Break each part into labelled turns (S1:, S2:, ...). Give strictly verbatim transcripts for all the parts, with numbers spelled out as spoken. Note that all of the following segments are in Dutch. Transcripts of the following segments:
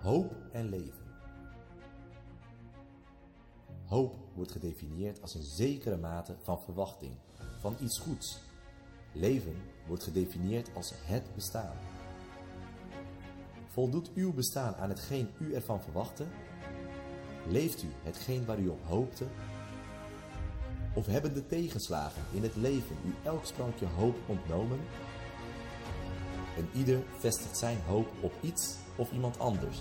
S1: Hoop en leven. Hoop wordt gedefinieerd als een zekere mate van verwachting, van iets goeds. Leven wordt gedefinieerd als het bestaan. Voldoet uw bestaan aan hetgeen u ervan verwachtte? Leeft u hetgeen waar u op hoopte? Of hebben de tegenslagen in het leven u elk sprankje hoop ontnomen? En ieder vestigt zijn hoop op iets of iemand anders.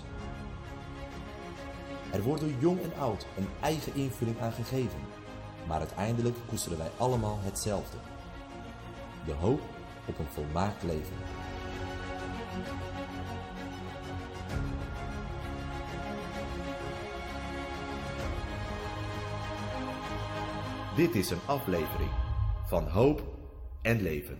S1: Er wordt door jong en oud een eigen invulling aan gegeven, maar uiteindelijk koesteren wij allemaal hetzelfde. De hoop op een volmaakt leven. Dit is een aflevering van Hoop en Leven.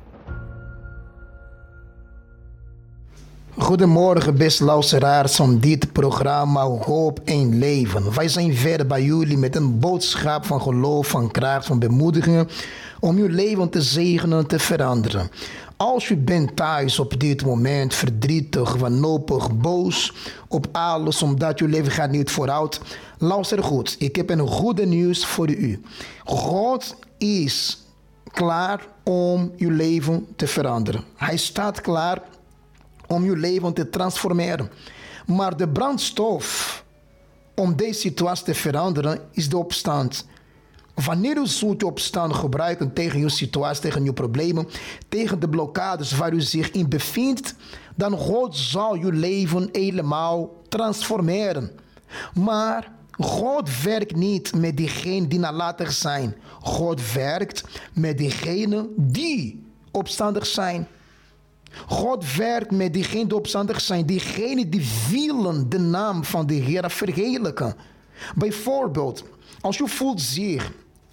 S2: Goedemorgen, beste luisteraars van dit programma Hoop en Leven. Wij zijn verder bij jullie met een boodschap van geloof, van kracht, van bemoedigingen om uw leven te zegenen, te veranderen. Als u bent thuis op dit moment verdrietig, wanhopig, boos op alles omdat uw leven gaat niet vooruit, luister goed. Ik heb een goede nieuws voor u. God is klaar om uw leven te veranderen. Hij staat klaar om uw leven te transformeren. Maar de brandstof om deze situatie te veranderen is de opstand. Wanneer u zult uw opstand gebruiken tegen uw situatie, tegen uw problemen, tegen de blokkades waar u zich in bevindt, dan God zal uw leven helemaal transformeren. Maar God werkt niet met diegenen die nalatig zijn. God werkt met diegenen die opstandig zijn. God werkt met diegenen die opstandig zijn. Diegenen die willen de naam van de Heer verheerlijken. Bijvoorbeeld, als u voelt zich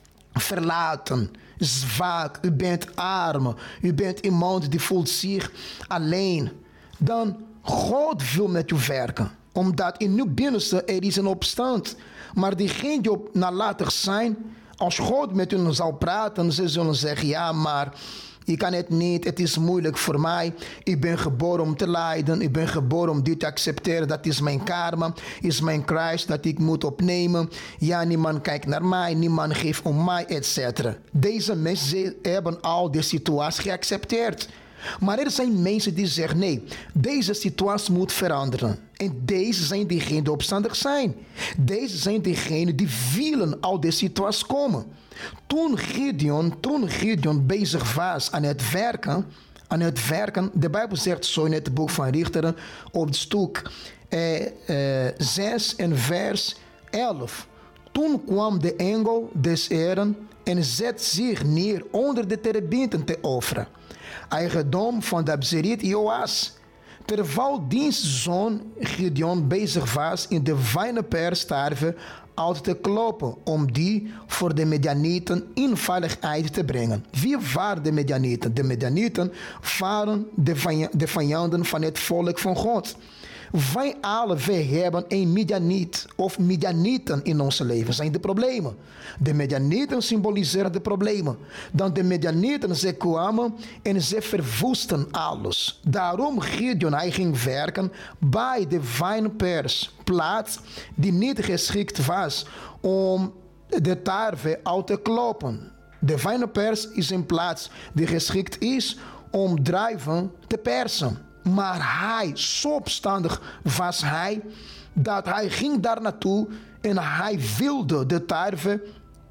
S2: verlaten, zwak, u bent arm, u bent iemand die voelt zich alleen, dan God wil met u werken. Omdat in uw binnenste er is een opstand. Maar diegenen die op nalatig zijn, als God met u zal praten, ze zullen zeggen, ja, maar ik kan het niet, het is moeilijk voor mij. Ik ben geboren om te lijden, ik ben geboren om dit te accepteren. Dat is mijn karma, is mijn kruis dat ik moet opnemen. Ja, niemand kijkt naar mij, niemand geeft om mij, et cetera. Deze mensen hebben al de situatie geaccepteerd. Maar er zijn mensen die zeggen, nee, deze situatie moet veranderen. En deze zijn diegenen die opstandig zijn. Deze zijn diegenen die willen uit de situatie komen. Toen Gideon, toen Gideon bezig was aan het werken, aan het werken, de Bijbel zegt zo in het boek van Richteren op het stuk eh, eh, zes en vers elf. Toen kwam de engel des Heren en zet zich neer onder de terebieten te offeren, eigendom van de Abzeriet Joas, terwijl diens zoon Gideon bezig was in de wijnperstarwe uit te kloppen, om die voor de Medianieten in veiligheid te brengen. Wie waren de Medianieten? De Medianieten waren de vijanden van het volk van God. Wij alle, wij hebben een Medianiet of Medianieten in ons leven. Zijn de problemen. De Medianieten symboliseren de problemen. Dan de Medianieten, ze kwamen en ze verwoesten alles. Daarom Gideon, hij ging werken bij de wijnpers, plaats die niet geschikt was om de tarwe uit te kloppen. De wijnpers is een plaats die geschikt is om druiven te persen. Maar hij, zo opstandig was hij, dat hij ging daar naartoe en hij wilde de tarwe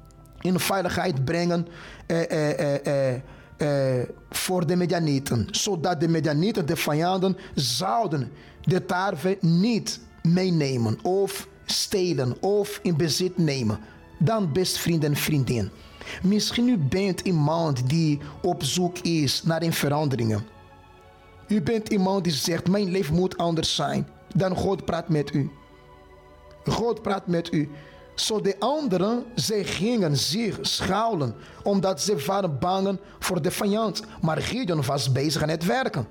S2: in veiligheid brengen eh, eh, eh, eh, voor de Medianieten. Zodat de Medianieten, de vijanden, zouden de tarwe niet meenemen of stelen of in bezit nemen. Dan best vriend en vriendin. Misschien u bent iemand die op zoek is naar een veranderingen. U bent iemand die zegt, mijn leven moet anders zijn. Dan God praat met u. God praat met u. Zo de anderen, zij gingen zich schuilen, omdat ze waren bang voor de vijand. Maar Gideon was bezig aan het werken.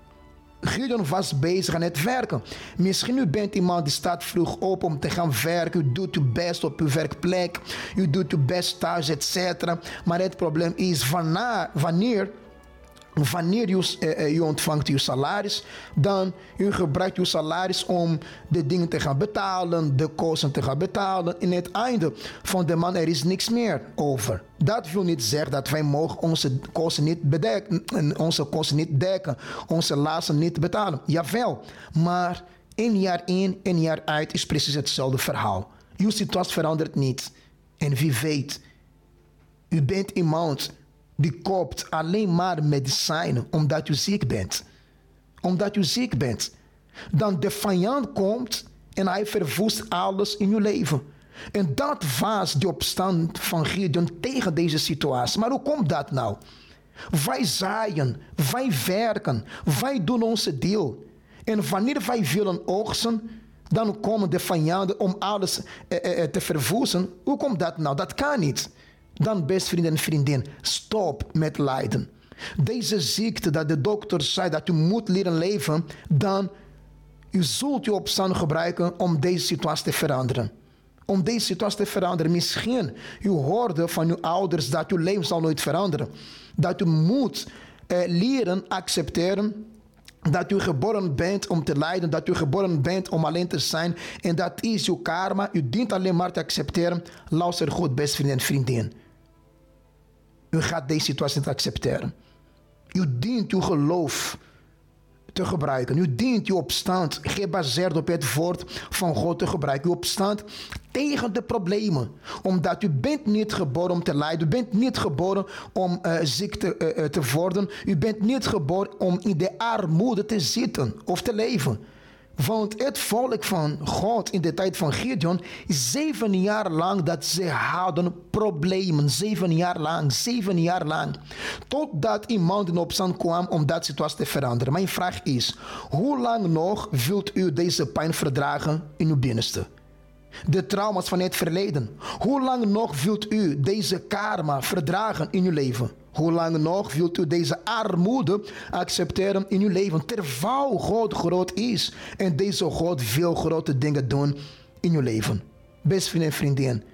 S2: Gideon was bezig aan het werken. Misschien u bent iemand die staat vroeg op om te gaan werken. U doet uw best op uw werkplek. U doet uw best thuis, et cetera. Maar het probleem is wanneer... wanneer wanneer u, uh, u ontvangt uw salaris, dan u gebruikt uw salaris om de dingen te gaan betalen, de kosten te gaan betalen. In het einde van de maand er is niks meer over. Dat wil niet zeggen dat wij mogen onze kosten niet bedekken, onze kosten niet dekken, onze lasten niet betalen. Jawel, maar een jaar in, een jaar uit is precies hetzelfde verhaal. Uw situatie verandert niet. En wie weet, u bent iemand die koopt alleen maar medicijnen omdat u ziek bent. Omdat u ziek bent. Dan de vijand komt en hij verwoest alles in uw leven. En dat was de opstand van Gideon tegen deze situatie. Maar hoe komt dat nou? Wij zaaien, wij werken, wij doen onze deel. En wanneer wij willen oogsten, dan komen de vijanden om alles eh, eh, te verwoesten. Hoe komt dat nou? Dat kan niet. Dan, best vrienden en vriendin, stop met lijden. Deze ziekte dat de dokter zei dat u moet leren leven, dan u zult uw opstand gebruiken om deze situatie te veranderen. Om deze situatie te veranderen. Misschien u hoorde van uw ouders dat uw leven zal nooit veranderen. Dat u moet eh, leren accepteren dat u geboren bent om te lijden, dat u geboren bent om alleen te zijn. En dat is uw karma. U dient alleen maar te accepteren. Luister goed, best vrienden en vriendin. U gaat deze situatie niet accepteren. U dient uw geloof te gebruiken. U dient uw opstand, gebaseerd op het woord van God, te gebruiken. Uw opstand tegen de problemen. Omdat u bent niet geboren om te lijden. U bent niet geboren om uh, ziek te, uh, te worden. U bent niet geboren om in de armoede te zitten of te leven. Want het volk van God in de tijd van Gideon, zeven jaar lang dat ze hadden problemen. Zeven jaar lang, zeven jaar lang. Totdat iemand in opstand kwam om dat situatie te veranderen. Mijn vraag is, hoe lang nog wilt u deze pijn verdragen in uw binnenste? De trauma's van het verleden. Hoe lang nog wilt u deze karma verdragen in uw leven? Hoe lang nog wilt u deze armoede accepteren in uw leven? Terwijl God groot is en deze God wil grote dingen doen in uw leven. Best vrienden en vriendin,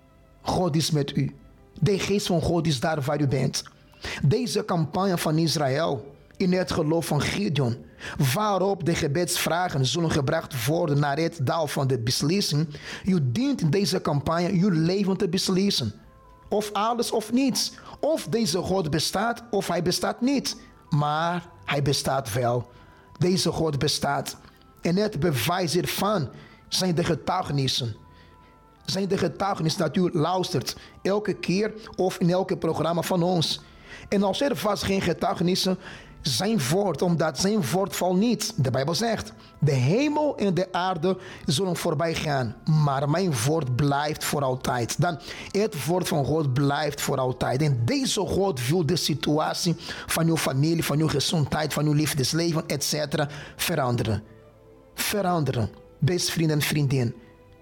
S2: God is met u. De geest van God is daar waar u bent. Deze campagne van Israël in het geloof van Gideon, waarop de gebedsvragen zullen gebracht worden naar het dal van de beslissing. U dient in deze campagne uw leven te beslissen. Of alles of niets. Of deze God bestaat of hij bestaat niet. Maar hij bestaat wel. Deze God bestaat. En het bewijs hiervan zijn de getuigenissen. Zijn de getuigenissen dat u luistert. Elke keer of in elke programma van ons. En als er vast geen getuigenissen, zijn woord, omdat zijn woord valt niet. De Bijbel zegt, de hemel en de aarde zullen voorbij gaan, maar mijn woord blijft voor altijd. Dan, het woord van God blijft voor altijd. En deze God wil de situatie van uw familie, van uw gezondheid, van uw liefdesleven, et cetera veranderen. Veranderen, best vrienden en vriendin.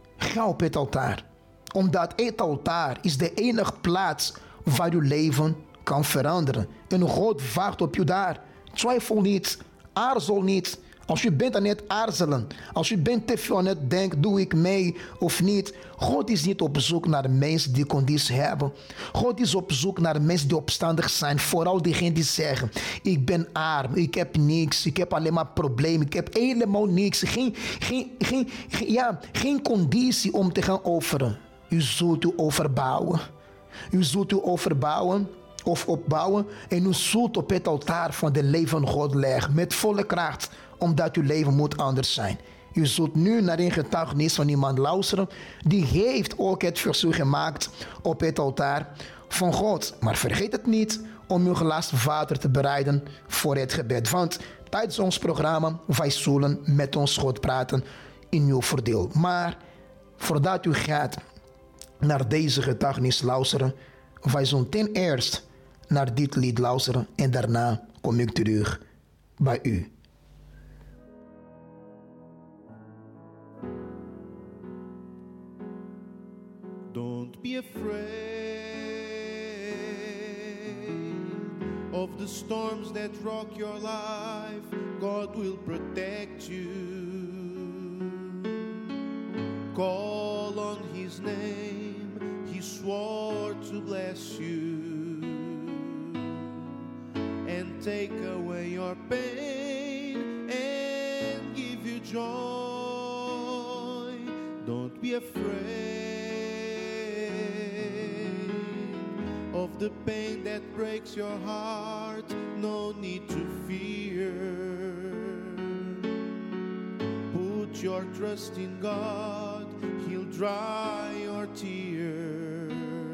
S2: Ga op het altaar. Omdat het altaar is de enige plaats waar uw leven kan veranderen. En God wacht op u daar. Twijfel niet. Aarzel niet. Als u bent aan het aarzelen. Als u bent te veel aan het denken. Doe ik mee of niet? God is niet op zoek naar mensen die conditie hebben. God is op zoek naar mensen die opstandig zijn. Vooral diegenen die zeggen. Ik ben arm. Ik heb niks. Ik heb alleen maar problemen. Ik heb helemaal niks. Geen, geen, geen, geen, ja, geen conditie om te gaan offeren. U zult u overbouwen. U zult u overbouwen. Of opbouwen en u zult op het altaar van de leven God leggen met volle kracht, omdat uw leven moet anders zijn. U zult nu naar een getuigenis van iemand luisteren die heeft ook het verzoek gemaakt op het altaar van God. Maar vergeet het niet om uw glas water te bereiden voor het gebed. Want tijdens ons programma wij zullen met ons God praten in uw voordeel. Maar voordat u gaat naar deze getuigenis luisteren, wij zullen ten eerste naar dit lied luisteren en daarna kom ik terug bij u.
S3: Don't be afraid of the storms that rock your life. God will protect you. Call on his name. He swore to bless you. And take away your pain and give you joy. Don't be afraid of the pain that breaks your heart. No need to fear. Put your trust in God, He'll dry your tears.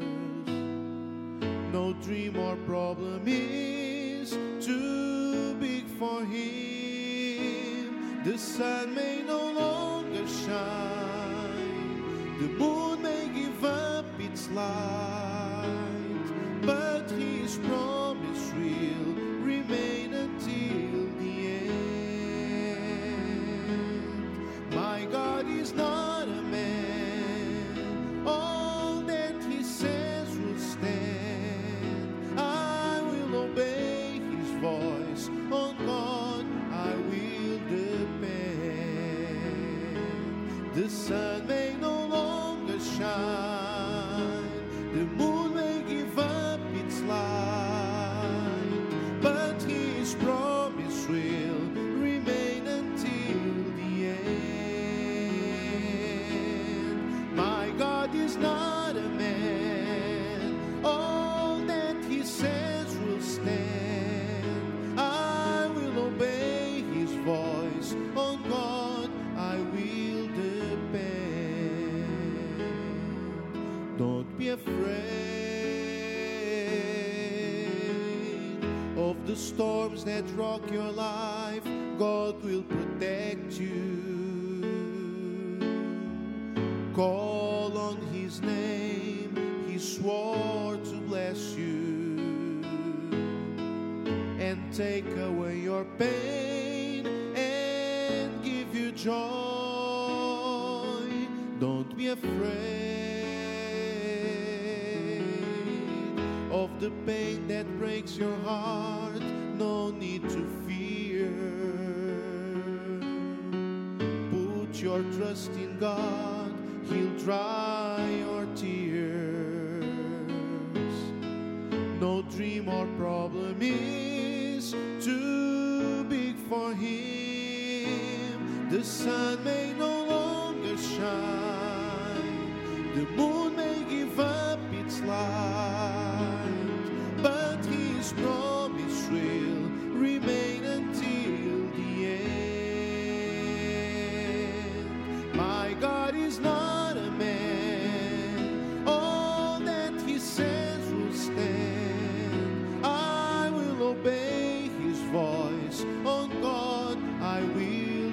S3: No dream or problem is too big for Him. The sun may no longer shine, the moon may give up its light, but His promise will remain until the end. My God is not a man, all that He says will stand. I will obey His voice, on God I will depend. The sun may no longer shine, the moon may give up its light, but His promise will remain until the end. My God is not a man, all that He says will stand. I will obey His voice, on God I will depend. Don't be afraid of the storms that rock your life. God will protect you. Call on His name, He swore to bless you and take away your pain and give you joy. Don't be afraid of the pain that breaks your heart. No need to fear. Put your trust in God, He'll dry your tears. No dream or problem is too big for Him. The sun may no longer shine, the moon may give up its light, but His promise will remain until the end. My God is not a man, all that He says will stand. I will obey His voice, on God I will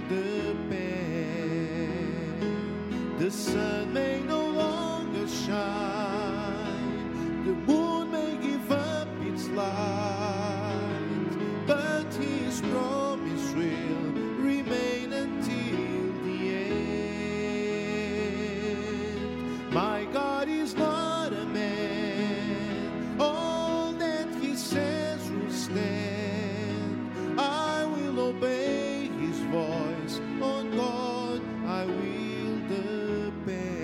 S3: depend. The sun may no longer shine, the moon may give up its light, but His promise will remain until the end. My God is not a man, all that He says will stand. I will obey His voice, on God I will depend.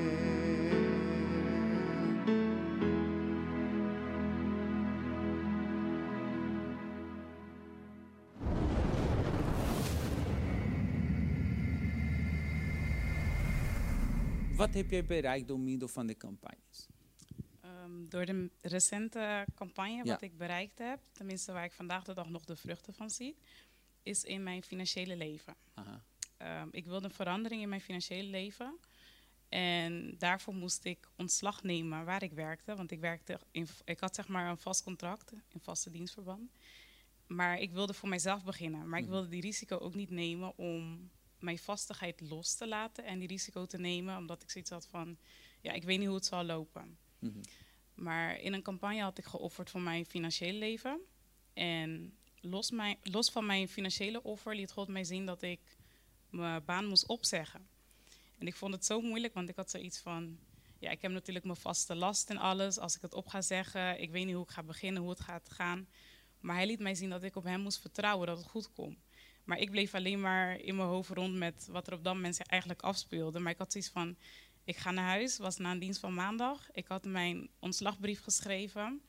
S4: Wat heb jij bereikt door middel van de campagnes?
S5: Um, door de recente campagne, wat
S4: Ja.
S5: ik bereikt heb, tenminste waar ik vandaag de dag nog de vruchten van zie, is in mijn financiële leven.
S4: Aha.
S5: Um, ik wilde een verandering in mijn financiële leven. En daarvoor moest ik ontslag nemen waar ik werkte. Want ik, werkte in, ik had zeg maar een vast contract, in vaste dienstverband. Maar ik wilde voor mijzelf beginnen. Maar ik wilde die risico ook niet nemen om mijn vastigheid los te laten. En die risico te nemen omdat ik zoiets had van, ja, ik weet niet hoe het zal lopen.
S4: Mhm.
S5: Maar in een campagne had ik geofferd voor mijn financiële leven. En los, mijn, los van mijn financiële offer liet God mij zien dat ik mijn baan moest opzeggen. En ik vond het zo moeilijk, want ik had zoiets van, ja, ik heb natuurlijk mijn vaste last en alles. Als ik het op ga zeggen, ik weet niet hoe ik ga beginnen, hoe het gaat gaan. Maar hij liet mij zien dat ik op hem moest vertrouwen, dat het goed komt. Maar ik bleef alleen maar in mijn hoofd rond met wat er op dat moment eigenlijk afspeelde. Maar ik had zoiets van, ik ga naar huis, was na een dienst van maandag. Ik had mijn ontslagbrief geschreven.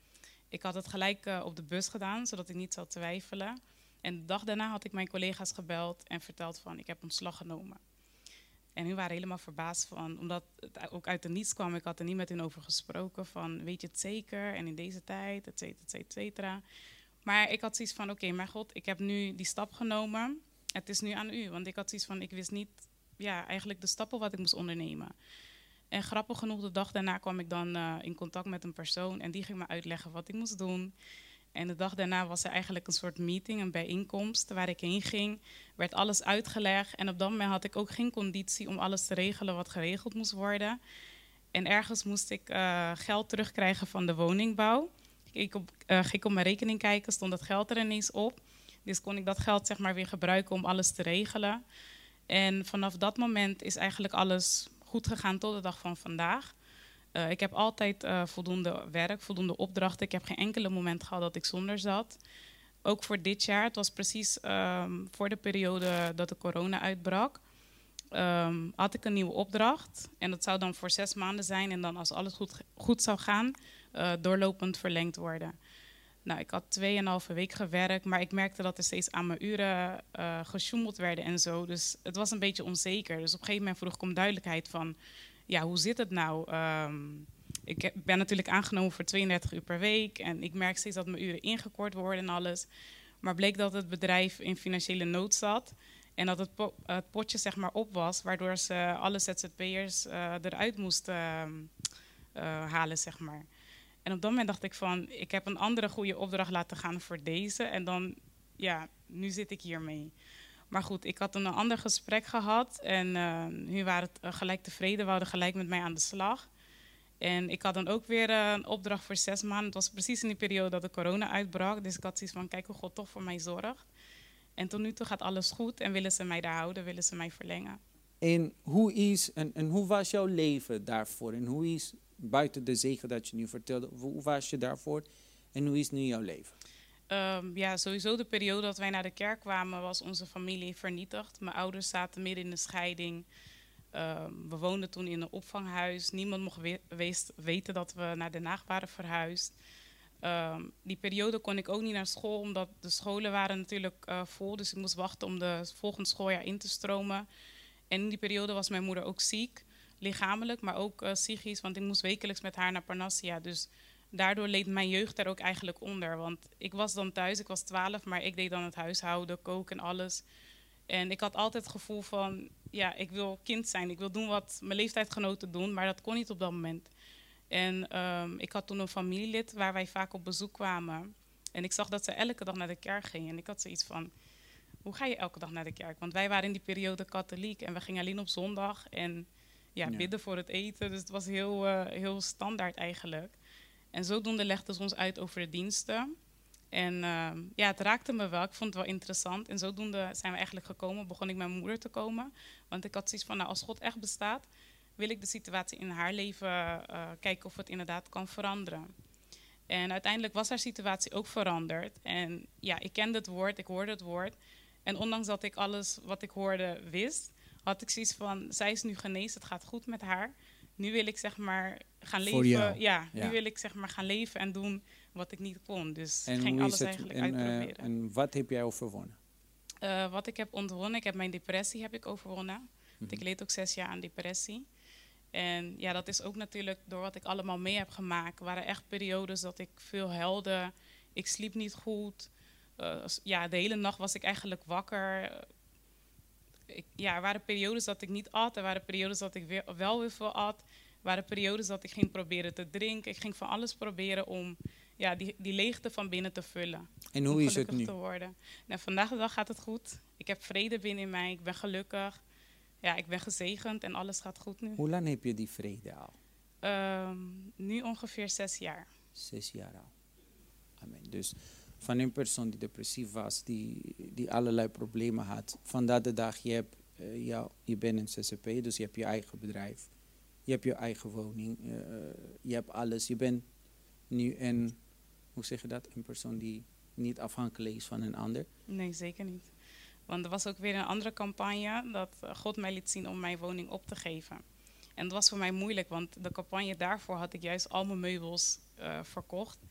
S5: Ik had het gelijk uh, op de bus gedaan, zodat ik niet zou twijfelen. En de dag daarna had ik mijn collega's gebeld en verteld van, ik heb ontslag genomen. En hun waren helemaal verbaasd van, omdat het ook uit de niets kwam. Ik had er niet met hun over gesproken van, weet je het zeker? En in deze tijd, et cetera, et cetera, et cetera. Maar ik had zoiets van, oké, okay, mijn god, ik heb nu die stap genomen. Het is nu aan u. Want ik had zoiets van, ik wist niet, ja, eigenlijk de stappen wat ik moest ondernemen. En grappig genoeg, de dag daarna kwam ik dan uh, in contact met een persoon. En die ging me uitleggen wat ik moest doen. En de dag daarna was er eigenlijk een soort meeting, een bijeenkomst waar ik heen ging. Werd alles uitgelegd en op dat moment had ik ook geen conditie om alles te regelen wat geregeld moest worden. En ergens moest ik uh, geld terugkrijgen van de woningbouw. Ik op, uh, ging ik op mijn rekening kijken, stond dat geld er ineens op. Dus kon ik dat geld zeg maar weer gebruiken om alles te regelen. En vanaf dat moment is eigenlijk alles goed gegaan tot de dag van vandaag. Uh, ik heb altijd uh, voldoende werk, voldoende opdrachten. Ik heb geen enkele moment gehad dat ik zonder zat. Ook voor dit jaar, het was precies um, voor de periode dat de corona uitbrak. Um, had ik een nieuwe opdracht. En dat zou dan voor zes maanden zijn. En dan als alles goed, goed zou gaan, uh, doorlopend verlengd worden. Nou, ik had tweeënhalve week gewerkt, maar ik merkte dat er steeds aan mijn uren uh, gesjoemeld werden en zo. Dus het was een beetje onzeker. Dus op een gegeven moment vroeg ik om duidelijkheid van, ja, hoe zit het nou? Um, ik heb, ben natuurlijk aangenomen voor tweeëndertig uur per week en ik merk steeds dat mijn uren ingekort worden en alles. Maar bleek dat het bedrijf in financiële nood zat en dat het, po het potje zeg maar op was, waardoor ze alle Z Z P'ers uh, eruit moesten uh, uh, halen, zeg maar. En op dat moment dacht ik van, ik heb een andere goede opdracht laten gaan voor deze. En dan, ja, nu zit ik hiermee. Maar goed, ik had een ander gesprek gehad. En uh, nu waren het uh, gelijk tevreden, wouden gelijk met mij aan de slag. En ik had dan ook weer uh, een opdracht voor zes maanden. Het was precies in die periode dat de corona uitbrak. Dus ik had zoiets van, kijk hoe God toch voor mij zorgt. En tot nu toe gaat alles goed. En willen ze mij daar houden, willen ze mij verlengen.
S4: En hoe, is, en, en hoe was jouw leven daarvoor? En hoe is, buiten de zegen dat je nu vertelde, hoe was je daarvoor? En hoe is nu jouw leven?
S5: Um, ja, sowieso de periode dat wij naar de kerk kwamen, was onze familie vernietigd. Mijn ouders zaten midden in de scheiding. Um, we woonden toen in een opvanghuis. Niemand mocht we weest, weten dat we naar Den Haag waren verhuisd. Um, die periode kon ik ook niet naar school, omdat de scholen waren natuurlijk uh, vol. Dus ik moest wachten om de volgende schooljaar in te stromen. En in die periode was mijn moeder ook ziek, lichamelijk, maar ook uh, psychisch. Want ik moest wekelijks met haar naar Parnassia. Dus daardoor leed mijn jeugd daar ook eigenlijk onder. Want ik was dan thuis, ik was twaalf, maar ik deed dan het huishouden, koken en alles. En ik had altijd het gevoel van, ja, ik wil kind zijn. Ik wil doen wat mijn leeftijdgenoten doen, maar dat kon niet op dat moment. En um, ik had toen een familielid waar wij vaak op bezoek kwamen. En ik zag dat ze elke dag naar de kerk ging. En ik had zoiets van, hoe ga je elke dag naar de kerk? Want wij waren in die periode katholiek en we gingen alleen op zondag. En ja,
S4: Ja.
S5: bidden voor het eten. Dus het was heel, uh, heel standaard eigenlijk. En zodoende legden ze ons uit over de diensten. En uh, ja, het raakte me wel. Ik vond het wel interessant. En zodoende zijn we eigenlijk gekomen, begon ik mijn moeder te komen. Want ik had zoiets van, nou, als God echt bestaat, wil ik de situatie in haar leven uh, kijken of het inderdaad kan veranderen. En uiteindelijk was haar situatie ook veranderd. En ja, ik kende het woord, ik hoorde het woord. En ondanks dat ik alles wat ik hoorde wist, had ik zoiets van, zij is nu genezen, het gaat goed met haar. Nu wil ik zeg maar gaan
S4: Voor
S5: leven.
S4: jou.
S5: Ja, nu
S4: Ja.
S5: wil ik zeg maar gaan leven en doen wat ik niet kon. Dus
S4: En
S5: ik ging
S4: hoe
S5: alles
S4: is het?
S5: eigenlijk
S4: En, uh,
S5: uitproberen.
S4: en wat heb jij overwonnen?
S5: Uh, wat ik heb ontwonnen, ik heb mijn depressie heb ik overwonnen.
S4: Mhm.
S5: Want ik leed ook zes jaar aan depressie. En ja, dat is ook natuurlijk door wat ik allemaal mee heb gemaakt. Er waren echt periodes dat ik veel huilde. Ik sliep niet goed. Uh, ja, de hele nacht was ik eigenlijk wakker. Uh, ik, ja, er waren periodes dat ik niet at. Er waren periodes dat ik weer, wel weer veel at. Er waren periodes dat ik ging proberen te drinken. Ik ging van alles proberen om ja, die, die leegte van binnen te vullen.
S4: En hoe
S5: om
S4: is het
S5: gelukkig
S4: nu?
S5: te worden. Nou, vandaag de dag gaat het goed. Ik heb vrede binnen mij. Ik ben gelukkig. Ja, ik ben gezegend en alles gaat goed nu.
S4: Hoe lang heb je die vrede al?
S5: Um, nu ongeveer zes jaar.
S4: Zes jaar al. Amen. Dus van een persoon die depressief was, die, die allerlei problemen had. Vandaag de dag, je, hebt, uh, jou, je bent een Z Z P, dus je hebt je eigen bedrijf. Je hebt je eigen woning. Uh, je hebt alles. Je bent nu een, hoe zeg je dat? Een persoon die niet afhankelijk is van een ander.
S5: Nee, zeker niet. Want er was ook weer een andere campagne dat God mij liet zien om mijn woning op te geven. En dat was voor mij moeilijk, want de campagne daarvoor had ik juist al mijn meubels uh, verkocht.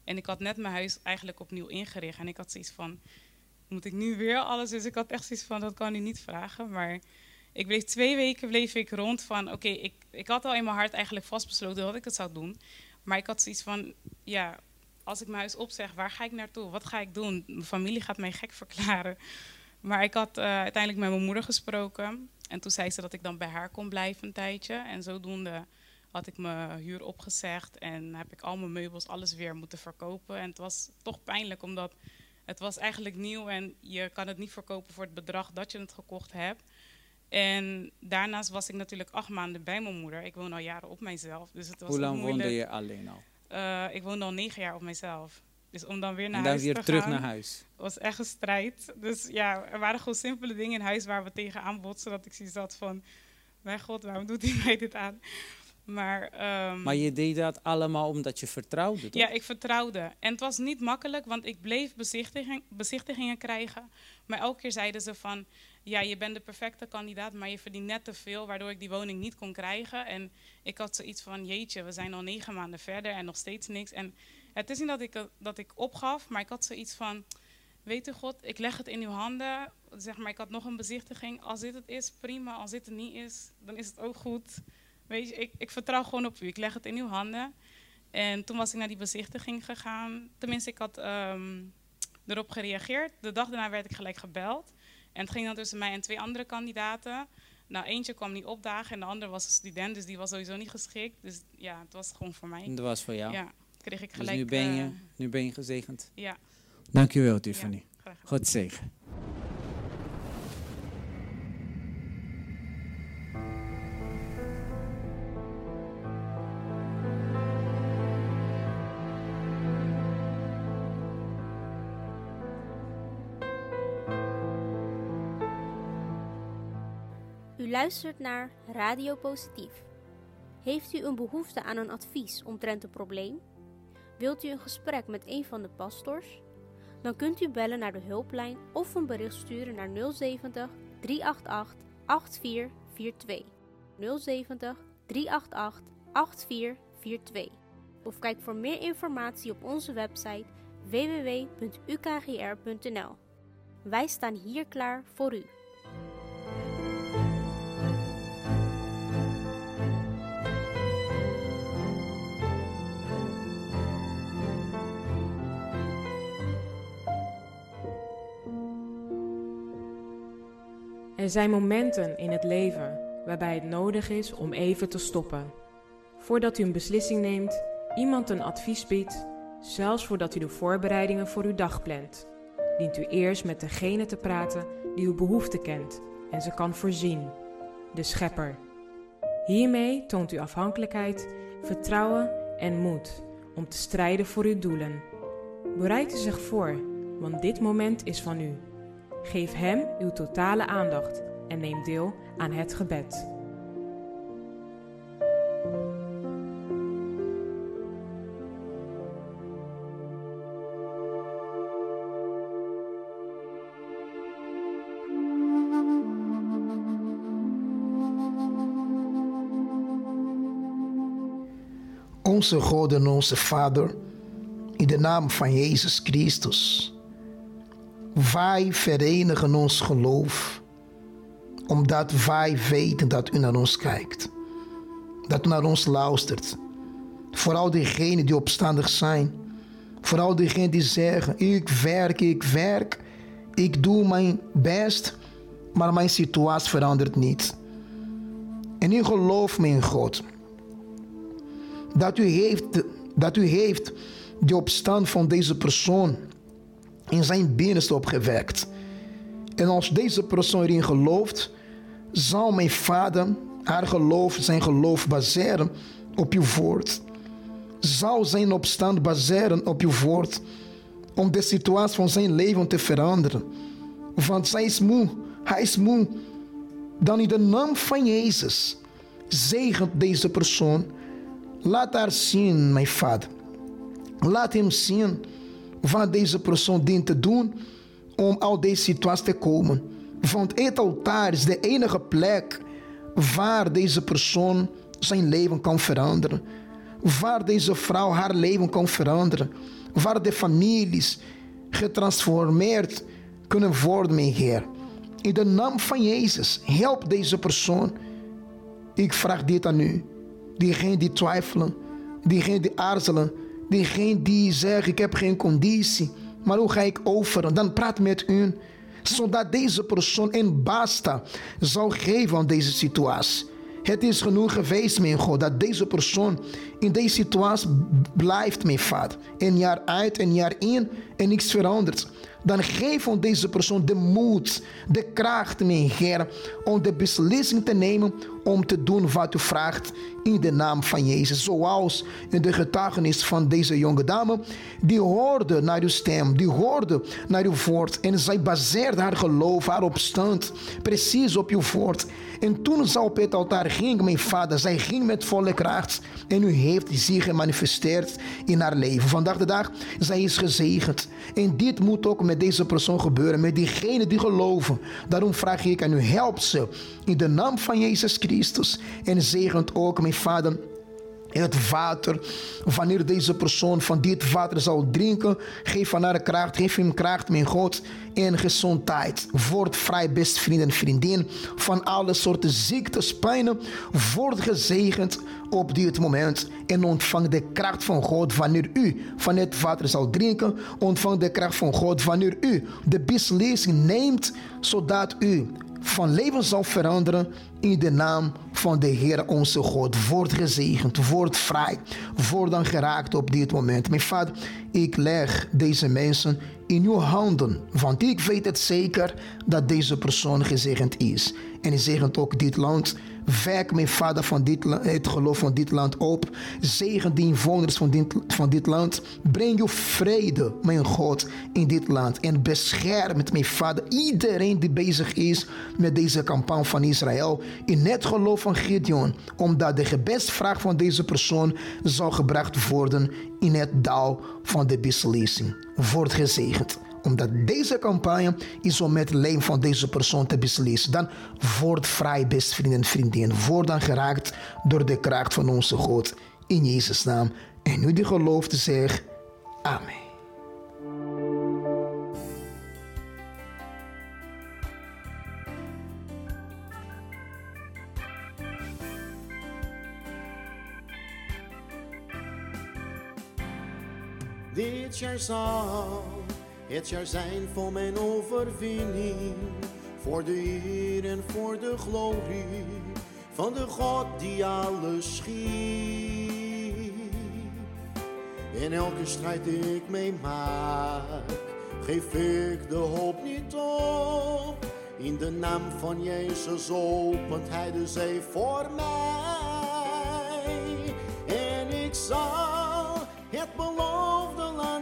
S5: En ik had net mijn huis eigenlijk opnieuw ingericht. En ik had zoiets van, moet ik nu weer alles? Dus ik had echt zoiets van, dat kan u niet vragen. Maar ik bleef twee weken bleef ik rond van, oké, okay, ik, ik had al in mijn hart eigenlijk vastbesloten dat ik het zou doen. Maar ik had zoiets van, ja, als ik mijn huis opzeg, waar ga ik naartoe? Wat ga ik doen? Mijn familie gaat mij gek verklaren. Maar ik had uh, uiteindelijk met mijn moeder gesproken. En toen zei ze dat ik dan bij haar kon blijven een tijdje. En zodoende had ik mijn huur opgezegd en heb ik al mijn meubels, alles weer moeten verkopen. En het was toch pijnlijk, omdat het was eigenlijk nieuw en je kan het niet verkopen voor het bedrag dat je het gekocht hebt. En daarnaast was ik natuurlijk acht maanden bij mijn moeder. Ik woon al jaren op mijzelf. Dus het was
S4: Hoe lang
S5: moeilijk.
S4: woonde je alleen al?
S5: Uh, ik woonde al negen jaar op mijzelf. Dus om dan weer naar
S4: en dan
S5: huis
S4: weer
S5: te
S4: terug
S5: gaan,
S4: naar huis.
S5: was echt een strijd. Dus ja, er waren gewoon simpele dingen in huis waar we tegenaan botsen. Dat ik zoiets had van, mijn god, waarom doet hij mij dit aan? Maar, um,
S4: maar je deed dat allemaal omdat je vertrouwde, toch?
S5: Ja, ik vertrouwde. En het was niet makkelijk, want ik bleef bezichtiging, bezichtigingen krijgen. Maar elke keer zeiden ze van, ja, je bent de perfecte kandidaat, maar je verdient net te veel, waardoor ik die woning niet kon krijgen. En ik had zoiets van, jeetje, we zijn al negen maanden verder en nog steeds niks. En het is niet dat ik, dat ik opgaf, maar ik had zoiets van, weet u God, ik leg het in uw handen. Zeg maar, ik had nog een bezichtiging. Als dit het is, prima. Als dit het niet is, dan is het ook goed. Weet je, ik, ik vertrouw gewoon op u. Ik leg het in uw handen. En toen was ik naar die bezichtiging gegaan. Tenminste, ik had um, erop gereageerd. De dag daarna werd ik gelijk gebeld. En het ging dan tussen mij en twee andere kandidaten. Nou, eentje kwam niet opdagen en de andere was een student. Dus die was sowieso niet geschikt. Dus ja, het was gewoon voor mij.
S4: En dat was voor jou?
S5: Ja, kreeg ik
S4: dus
S5: gelijk...
S4: nu ben je,
S5: uh,
S4: nu ben je gezegend?
S5: Ja.
S4: Dank u wel, Tiffany.
S5: Ja, graag gedaan.
S4: God zegen.
S6: U luistert naar Radio Positief. Heeft u een behoefte aan een advies omtrent een probleem? Wilt u een gesprek met een van de pastors? Dan kunt u bellen naar de hulplijn of een bericht sturen naar nul zeventig, drie acht acht, acht vier vier twee. nul zeventig, drie acht acht, acht vier vier twee. Of kijk voor meer informatie op onze website w w w punt u k g r punt n l. Wij staan hier klaar voor u.
S7: Er zijn momenten in het leven waarbij het nodig is om even te stoppen. Voordat u een beslissing neemt, iemand een advies biedt, zelfs voordat u de voorbereidingen voor uw dag plant, dient u eerst met degene te praten die uw behoefte kent en ze kan voorzien, de Schepper. Hiermee toont u afhankelijkheid, vertrouwen en moed om te strijden voor uw doelen. Bereid u zich voor, want dit moment is van u. Geef hem uw totale aandacht en neem deel aan het gebed.
S2: Onze God en onze Vader, in de naam van Jezus Christus, wij verenigen ons geloof, omdat wij weten dat u naar ons kijkt, dat u naar ons luistert. Vooral diegenen die opstandig zijn, vooral diegenen die zeggen, ik werk, ik werk, ik doe mijn best, maar mijn situatie verandert niet. En u gelooft me in God, dat u heeft, dat u heeft de opstand van deze persoon in zijn binnenste opgewekt. En als deze persoon erin gelooft, zal mijn Vader haar geloof, zijn geloof baseren op uw woord. Zal zijn opstand baseren op uw woord, om de situatie van zijn leven te veranderen. Want zij is moe, hij is moe. Dan in de naam van Jezus, zegent deze persoon. Laat haar zien, mijn Vader. Laat hem zien wat deze persoon dient te doen om uit deze situatie te komen. Want het altaar is de enige plek waar deze persoon zijn leven kan veranderen. Waar deze vrouw haar leven kan veranderen. waar de families getransformeerd kunnen worden, mijn Heer. In de naam van Jezus, help deze persoon. Ik vraag dit aan u. Diegenen die twijfelen, diegenen die aarzelen, diegenen die zeggen ik heb geen conditie, maar hoe ga ik over? Dan praat met u, zodat deze persoon een basta zal geven aan deze situatie. Het is genoeg geweest, mijn God, dat deze persoon in deze situatie blijft, mijn Vader. Een jaar uit, een jaar in en niks verandert. Dan geef aan deze persoon de moed, de kracht, mijn Heer, om de beslissing te nemen om te doen wat u vraagt in de naam van Jezus. Zoals in de getuigenis van deze jonge dame, die hoorde naar uw stem, die hoorde naar uw woord en zij baseerde haar geloof, haar opstand, precies op uw woord. En toen ze op het altaar ging, mijn Vader, zij ging met volle kracht en u heeft zich gemanifesteerd in haar leven. Vandaag de dag, zij is gezegend. En dit moet ook met deze persoon gebeuren, met diegenen die geloven. Daarom vraag ik aan u, help ze in de naam van Jezus Christus. En zegent ook, mijn Vader, het water. Wanneer deze persoon van dit water zal drinken, geef van haar kracht, geef hem kracht, mijn God, en gezondheid. Word vrij, best vriend en vriendin, van alle soorten ziektes, pijnen. Word gezegend op dit moment en ontvang de kracht van God wanneer u van het water zal drinken. Ontvang de kracht van God wanneer u de beslissing neemt, zodat u van leven zal veranderen in de naam van de Heer onze God. Word gezegend, word vrij, word dan geraakt op dit moment. Mijn Vader, ik leg deze mensen in uw handen, want ik weet het zeker dat deze persoon gezegend is. En hij zegent ook dit land. Wek, mijn Vader, van dit, het geloof van dit land op. Zegen de inwoners van dit, van dit land. Breng uw vrede, mijn God, in dit land. En bescherm, mijn Vader, iedereen die bezig is met deze campagne van Israël. In het geloof van Gideon. Omdat de gebedsvraag van deze persoon zal gebracht worden in het dal van de beslissing. Word gezegend. Omdat deze campagne is om met het leven van deze persoon te beslissen. Dan word vrij, best vriend en vriendin. Word dan geraakt door de kracht van onze God. In Jezus' naam. En nu die gelooft zegt, amen.
S3: Dit jaar zal het jaar zijn voor mijn overwinning, voor de eer en voor de glorie van de God die alles schiep. In elke strijd die ik meemaak, geef ik de hoop niet op. In de naam van Jezus opent Hij de zee voor mij. En ik zal het beloofde land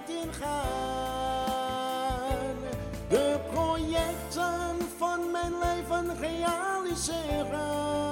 S3: ingaan, de projecten van mijn leven realiseren.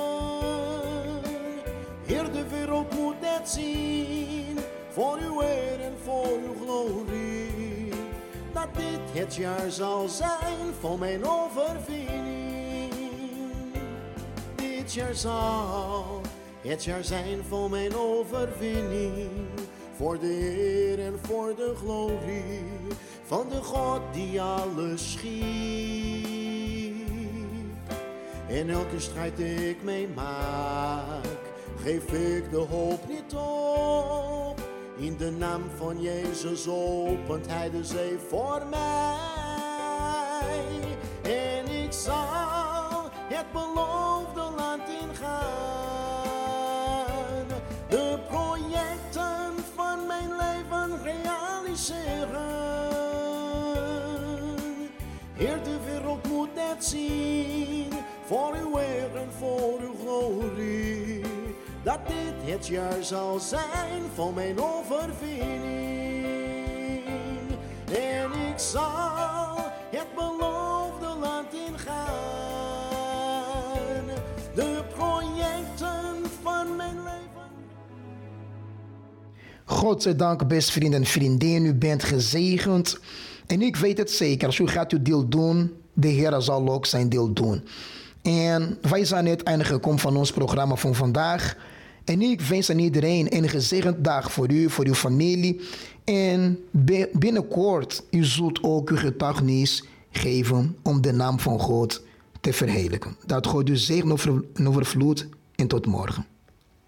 S3: Heer, de wereld moet het zien, voor uw eer en voor uw glorie, dat dit het jaar zal zijn voor mijn overwinning. Dit jaar zal het jaar zijn voor mijn overwinning, voor de eer en voor de glorie van de God die alles schiep. In elke strijd die ik meemaak, geef ik de hoop niet op. In de naam van Jezus opent Hij de zee voor mij. En ik zal het beloofde land ingaan, de projecten van mijn leven realiseren. Heer, de wereld moet het zien, voor uw eer en voor uw glorie, dat dit het jaar zal zijn voor mijn overwinning. En ik zal het beloofde land ingaan, de projecten van mijn leven.
S2: God zij dank, best vriend en vriendin, u bent gezegend. En ik weet het zeker, als u gaat uw deel doen, de Heer zal ook zijn deel doen. En wij zijn net einde gekomen van ons programma van vandaag. En ik wens aan iedereen een gezegend dag voor u, voor uw familie. En binnenkort, u zult ook uw getuigenis geven om de naam van God te verheerlijken. Dat God u zegen en overvloed en tot morgen.